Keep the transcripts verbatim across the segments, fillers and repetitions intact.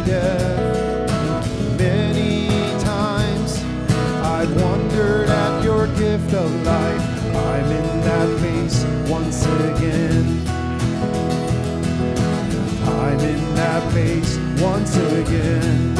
death. Many times I've wondered at your gift of life. I'm in that place once again. I'm in that place once again.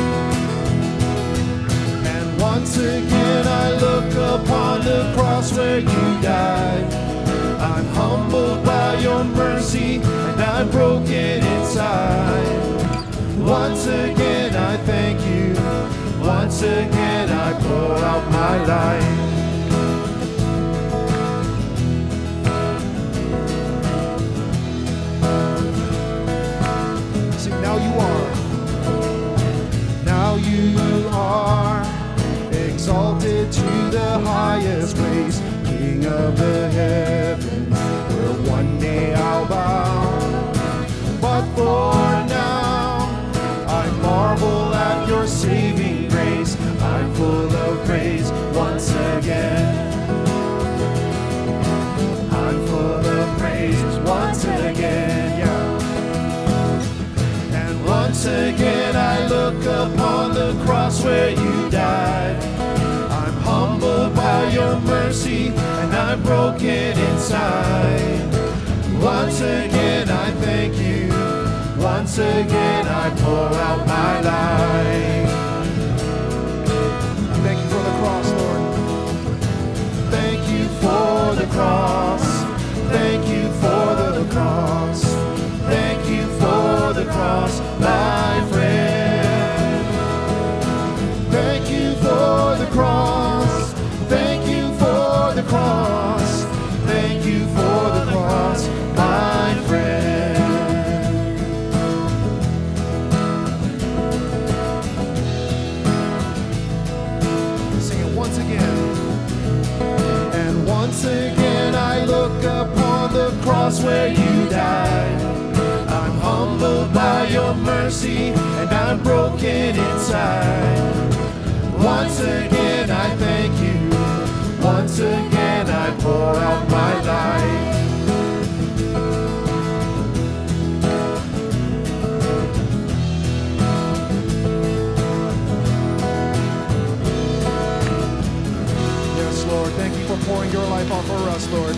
And once again I look upon the cross where you died. I'm humbled by your mercy and I'm broken inside. Once again I thank you. Once again I pour out my life. Now you are, now you are exalted to the highest place, King of the heavens, where one day I'll bow. But for now, I marvel at your saving grace. I'm full of praise once again. I'm full of praise once again, yeah. Once again I look upon the cross where you died. I'm humbled by your mercy and I'm broken inside. Once again I thank you. Once again I pour out my life. Thank you for the cross, Lord. Thank you for the cross. Thank you for the cross. Thank you for the cross, my friend. Thank you for the cross. Thank you for the cross. Thank you for the cross, my friend. Sing it once again. And once again I look upon the cross where you died. I'm humbled by your mercy and I'm broken inside. Once again I thank you. Once again I pour out my life. Yes, Lord, thank you for pouring your life out for us, Lord.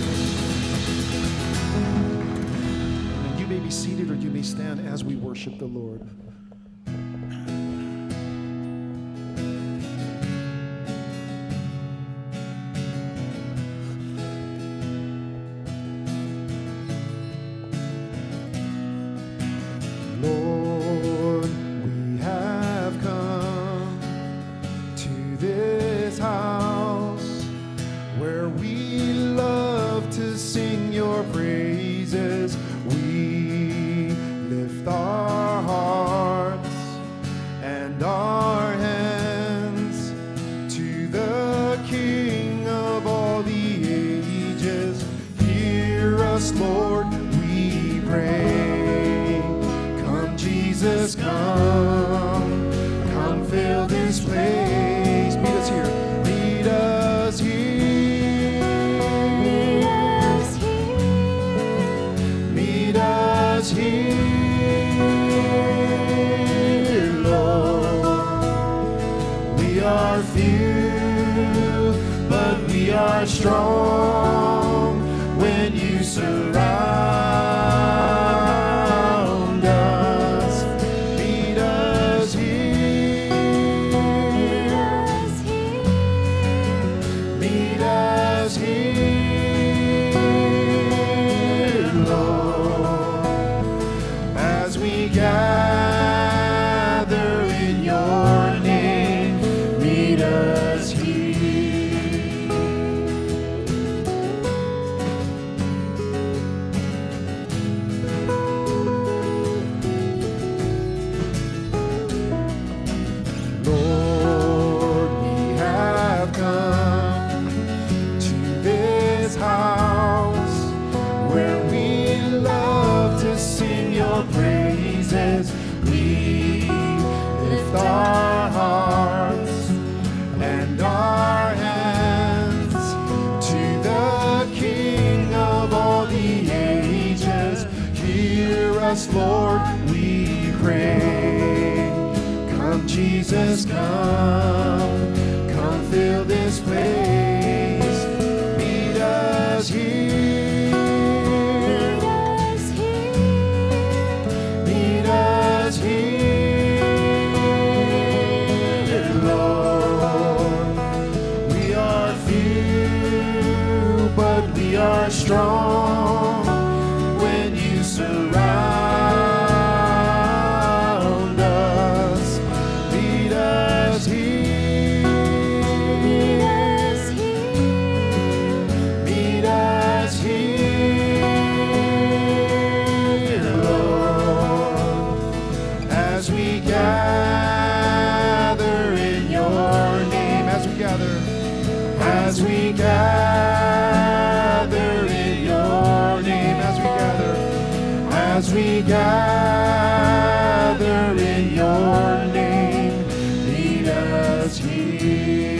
Be seated or you may stand as we worship the Lord. Lord, we have come to this house where we love to sing your praises. Our hearts and our hands to the King of all the ages. Hear us, Lord, we pray. Come, Jesus, come. Come, fill this place. Meet us here. Meet us here. Meet us here. Few, but we are strong when you surround us. Meet us here. Meet us here, Lord, as we gather in your name. Meet us here. Lord, we have come to this house where we love to sing your praises. We lift our hearts and our hands to the King of all the ages. Hear us, Lord, we pray. Jesus, come, come fill this place. Meet us here. Meet us here, Lord. We are few, but we are strong when you surround us. Meet us here. Meet us here, Lord, as we gather in your name, as we gather, as we gather in your name, as we gather, as we gather in your name, meet us here.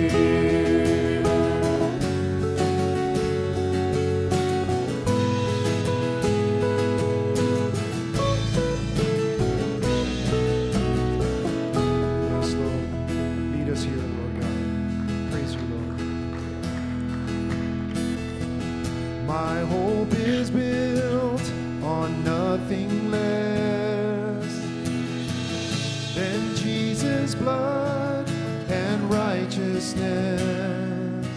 Yes, Lord. Meet us here, Lord God. Praise you, Lord. My hope is built on nothing less than Jesus' blood and righteousness.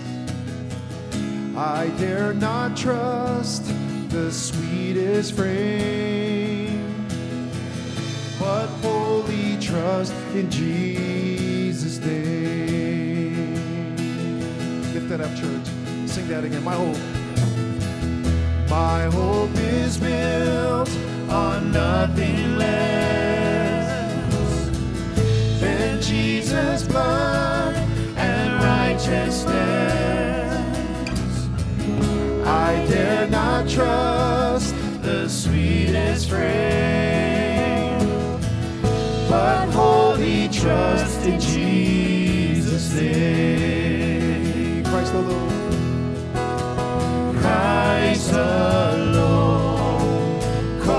I dare not trust the sweetest frame, but wholly trust in Jesus' name. Lift that up, church. Sing that again. My hope. My hope is built on nothing less than Jesus' blood and righteousness. I dare not trust the sweetest frame, but wholly trust in Jesus' name. Christ alone. Christ alone,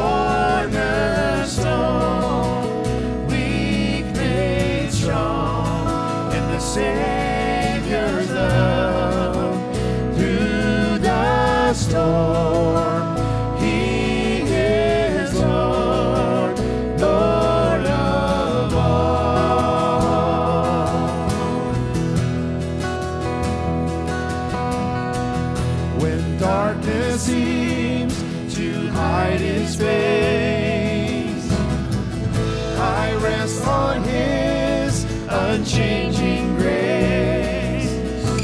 cornerstone, weak made strong in the Savior's love. Through the storm, He is Lord, Lord of all. When darkness seems to hide His face, I rest on His unchanging grace.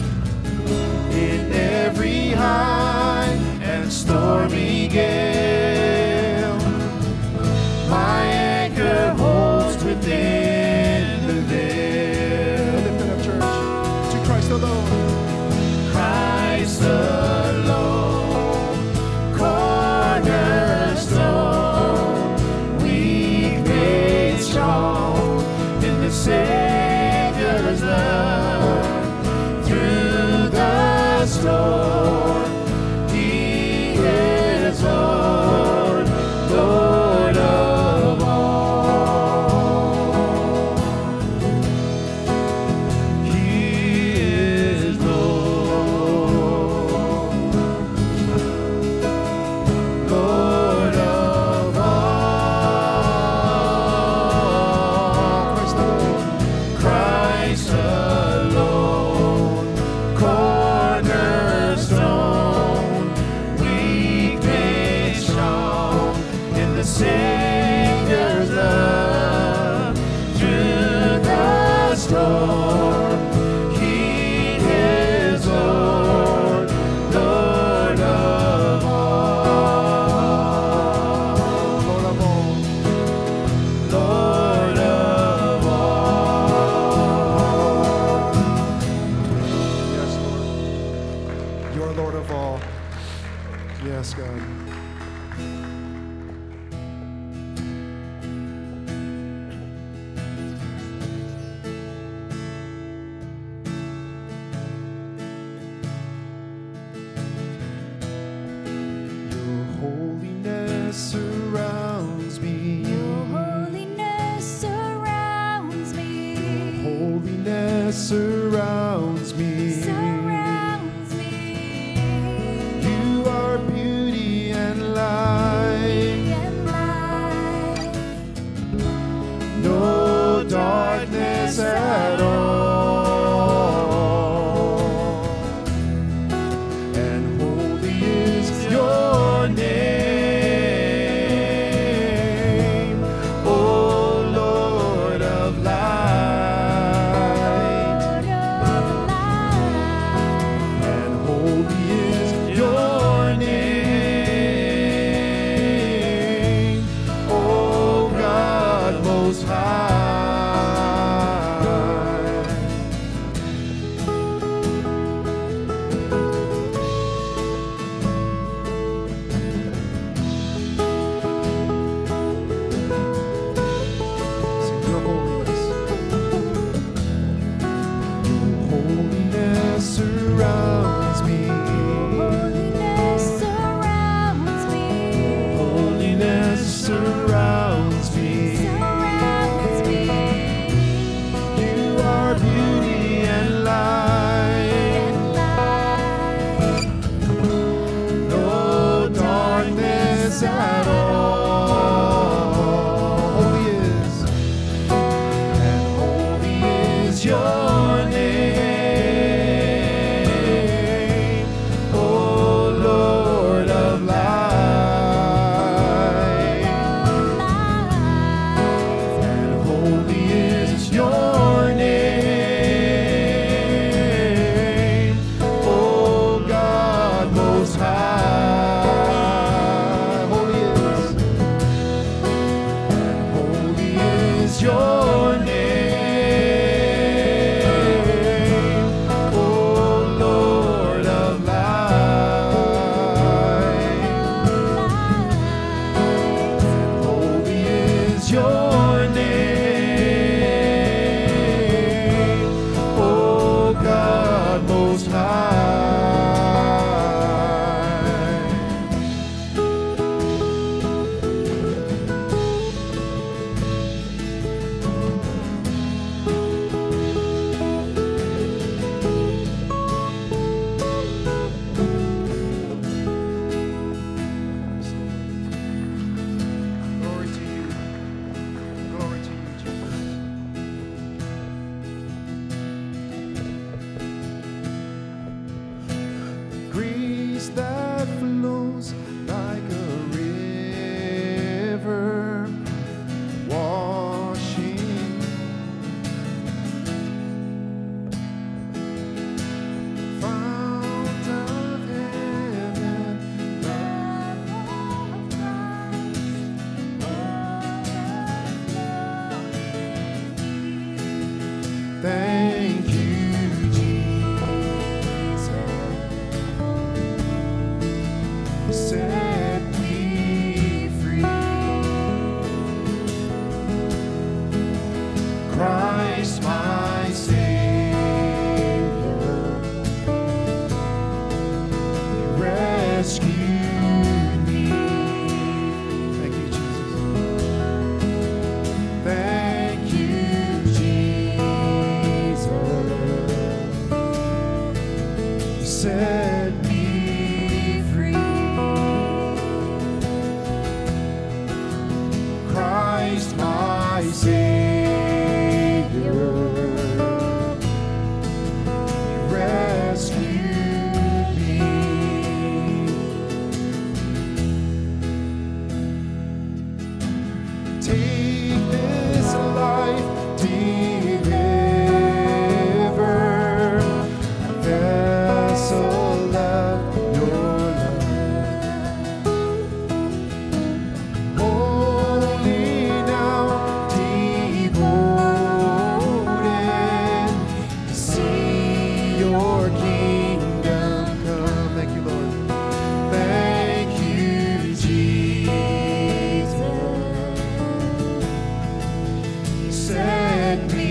In every high and stormy gale, my anchor holds within the veil. Lift it up, church. To Christ alone. Christ alone, cornerstone, weak made strong in the Savior's love. Through the storm, He is Lord. surrounds me. surrounds me. You are beauty and light. And light. No darkness at all. And holy is your name, O Lord of light. Lord of light. And holy is your name, O God most high. Sing your holiness. Holiness surrounds me. Holiness surrounds me. Holiness surrounds me. Surrounds me. You are beauty and light. And light. No darkness at all. Holy is, and holy is your name, O Lord of light. And holy is your name, O God most high. Holy is, and holy is your name, O Lord of light. Holy is your name, O God most high. Glory to you. Glory to you, Jesus. Grace that flows like a river, washing, fount of heaven, thank you, Jesus. Set me free. Christ my Savior, you rescued me. Thank you, Jesus. Thank you, Jesus. Set me free. Christ my Savior, you rescued me. Take this life, deliver a vessel of your love. Holy now, devoted, see your kingdom come. Thank you, Lord. Thank you, Jesus. Set me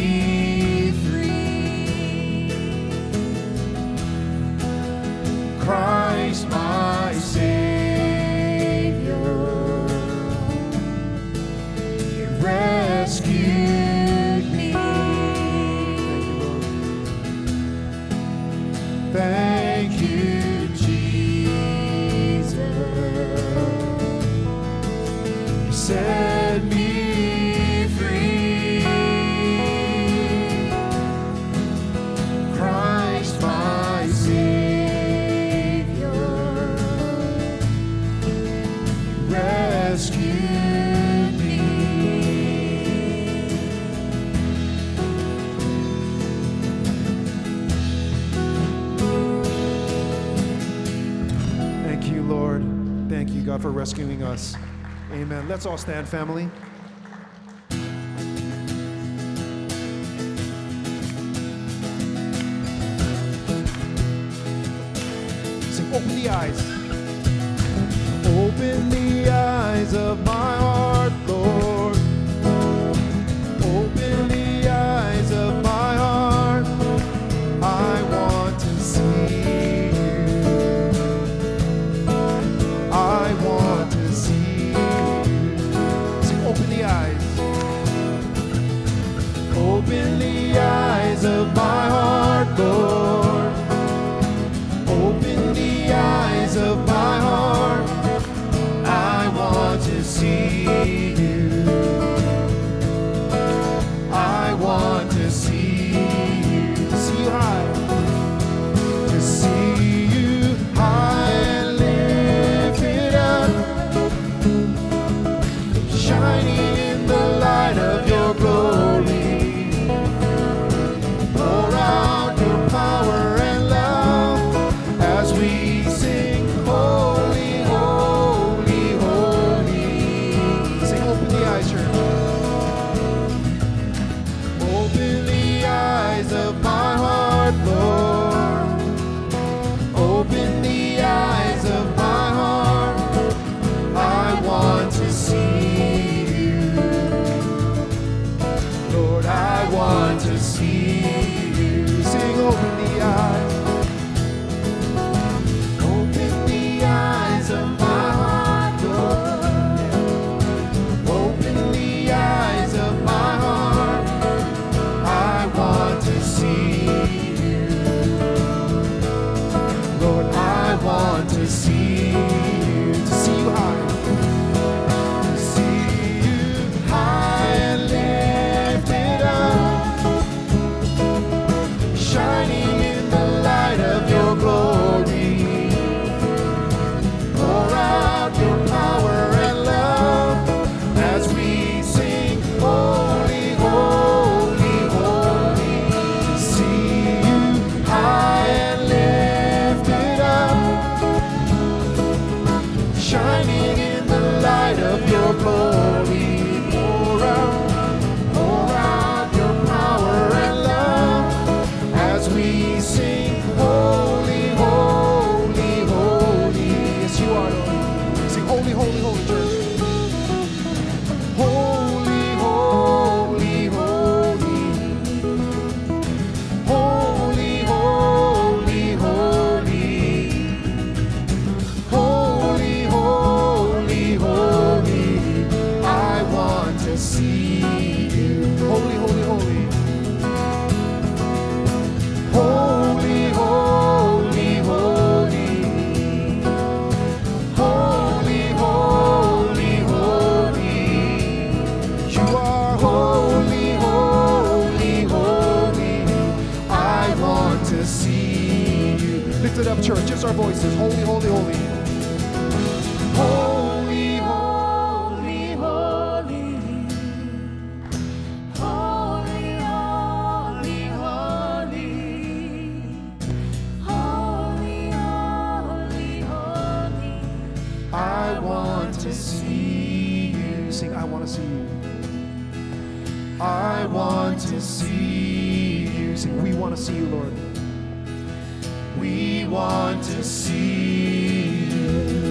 free. Christ my Savior, you rescued me. Thank you, Lord. God, for rescuing us. Amen. Let's all stand, family. Sing, open the eyes. Open the eyes of my heart, Lord. Open the eyes of my heart. I want to see you. I want to see you. Sing, open the eyes. Open the eyes of my heart, Lord. Open the eyes of my heart. I want to see you. I want to see you. To see you high. To see you high and lifted up, shining in the light of your glory. Pour out your power and love as we sing, holy, holy, holy. Sing, open the eyes, church. Open the eyes of my heart, Lord. Open the eyes of my heart. I want to see you. Lord, I want to see you. Sing, open the eyes. Open the eyes of my heart, Lord. Open the eyes of my heart. I want to see you. Lord, I want to see you. To see you high. To see you high and lifted up, shining in the light of your glory. Pour out your power and love as we sing, holy, holy, holy. To see you high and lifted up, shining in the light of your glory. Pour out, pour out your power and love as we sing, holy, holy, holy. Yes, you are, Lord. Sing, holy, holy, holy, church. Holy, holy, holy. Holy, holy, holy. Holy, holy, holy. I want to see you. Holy, holy, holy. Holy, holy, holy. Holy, holy, holy. You are holy, holy, holy. I want to see you. Lift it up, church. Just our voices. Holy, holy, holy. Holy, holy, holy. Holy, holy, holy. Holy, holy, holy. I want to see you. Sing, I want to see you. I want to see you. Sing, we want to see you, Lord. We want to see you.